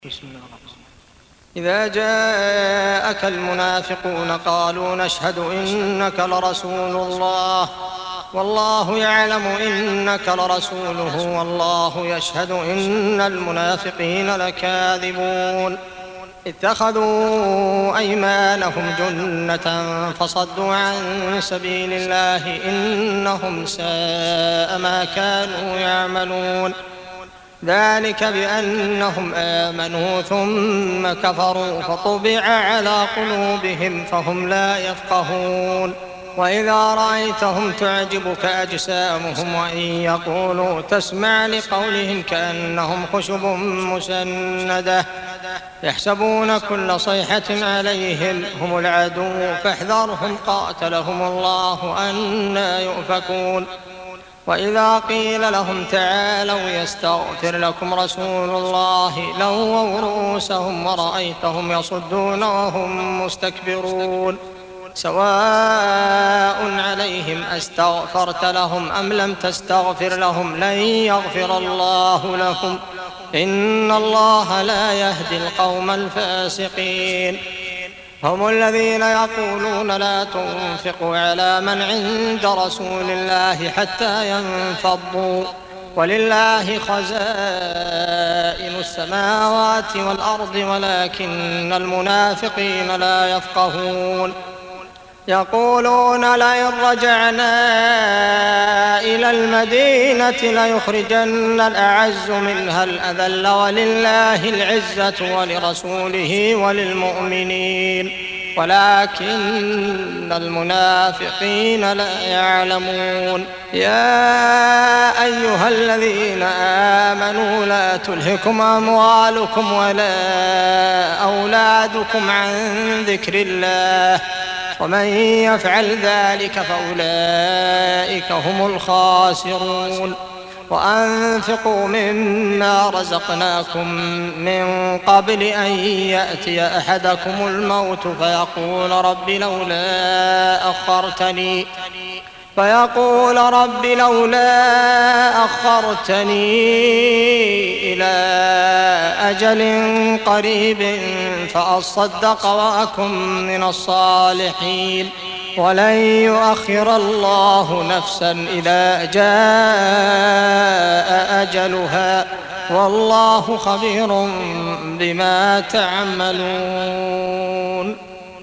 بسم الله الرحمن الرحيم. إذا جاءك المنافقون قالوا نشهد إنك لرسول الله والله يعلم إنك لرسوله والله يشهد إن المنافقين لكاذبون اتخذوا أيمانهم جنة فصدوا عن سبيل الله إنهم ساء ما كانوا يعملون ذلك بأنهم آمنوا ثم كفروا فطبع على قلوبهم فهم لا يفقهون وإذا رأيتهم تعجبك أجسامهم وإن يقولوا تسمع لقولهم كأنهم خشب مسندة يحسبون كل صيحة عليهم هم العدو فاحذرهم قاتلهم الله أنى يؤفكون وإذا قيل لهم تعالوا يستغفر لكم رسول الله لووا رؤوسهم ورأيتهم يصدون وهم مستكبرون سواء عليهم أستغفرت لهم أم لم تستغفر لهم لن يغفر الله لهم إن الله لا يهدي القوم الفاسقين هم الذين يقولون لا تنفقوا على من عند رسول الله حتى ينفضوا ولله خزائن السماوات والأرض ولكن المنافقين لا يفقهون يقولون لئن رجعنا إلى المدينة ليخرجن الأعز منها الأذل ولله العزة ولرسوله وللمؤمنين ولكن المنافقين لا يعلمون يا أيها الذين آمنوا لا تلهكم أموالكم ولا أولادكم عن ذكر الله ومن يفعل ذلك فأولئك هم الخاسرون وأنفقوا مما رزقناكم من قبل أن يأتي أحدكم الموت فيقول رب لولا أخرتني إلى أجل قريب فأصدق وأكن من الصالحين ولن يؤخر الله نفسا إذا جاء أجلها والله خبير بما تعملون.